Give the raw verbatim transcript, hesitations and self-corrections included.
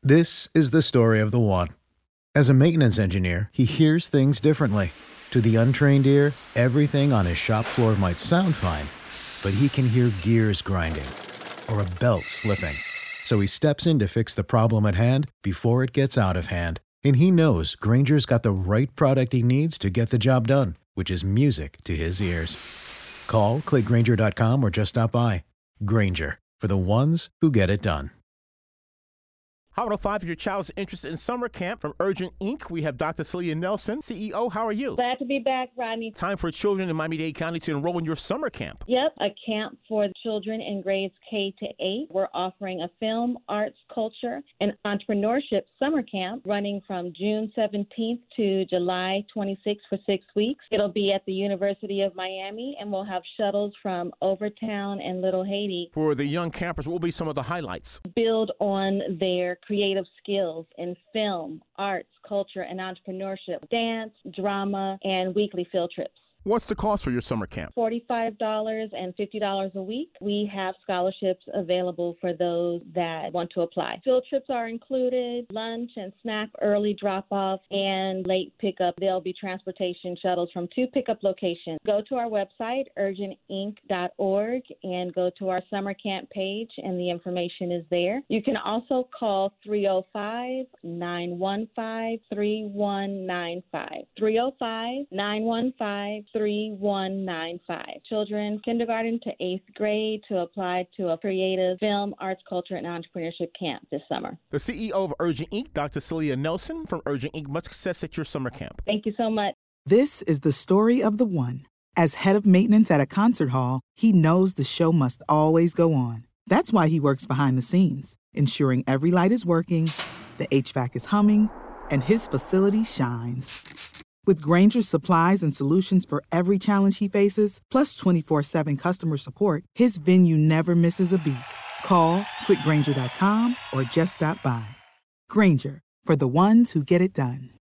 This is the story of the one. As a maintenance engineer, he hears things differently. To the untrained ear, everything on his shop floor might sound fine, but he can hear gears grinding or a belt slipping. So he steps in to fix the problem at hand before it gets out of hand. And he knows Grainger's got the right product he needs to get the job done, which is music to his ears. Call, click Grainger dot com, or just stop by. Grainger, for the ones who get it done. Hot one oh five, if your child's interested in summer camp from Urgent Incorporated, we have Doctor Celia Nelson, C E O. How are you? Glad to be back, Rodney. Time for children in Miami-Dade County to enroll in your summer camp. Yep, a camp for children in grades K to eight. We're offering a film, arts, culture, and entrepreneurship summer camp running from June seventeenth to July twenty-sixth for six weeks. It'll be at the University of Miami, and we'll have shuttles from Overtown and Little Haiti. For the young campers, what will be some of the highlights? Build on their creative skills in film, arts, culture, and entrepreneurship, dance, drama, and weekly field trips. What's the cost for your summer camp? forty-five dollars and fifty dollars a week. We have scholarships available for those that want to apply. Field trips are included, lunch and snack, early drop-off, and late pickup. There'll be transportation shuttles from two pickup locations. Go to our website, urgent inc dot org, and go to our summer camp page, and the information is there. You can also call three oh five, nine one five, three one nine five. three oh five, nine one five, three one nine five. Children kindergarten to eighth grade to apply to a creative film, arts, culture, and entrepreneurship camp this summer. The C E O of Urgent Incorporated, Doctor Celia Nelson from Urgent Incorporated. Much success at your summer camp. Thank you so much. This is the story of the one. As head of maintenance at a concert hall, he knows the show must always go on. That's why he works behind the scenes, ensuring every light is working, the H V A C is humming, and his facility shines. With Grainger's supplies and solutions for every challenge he faces, plus twenty-four seven customer support, his venue never misses a beat. Call, click Grainger dot com, or just stop by. Grainger, for the ones who get it done.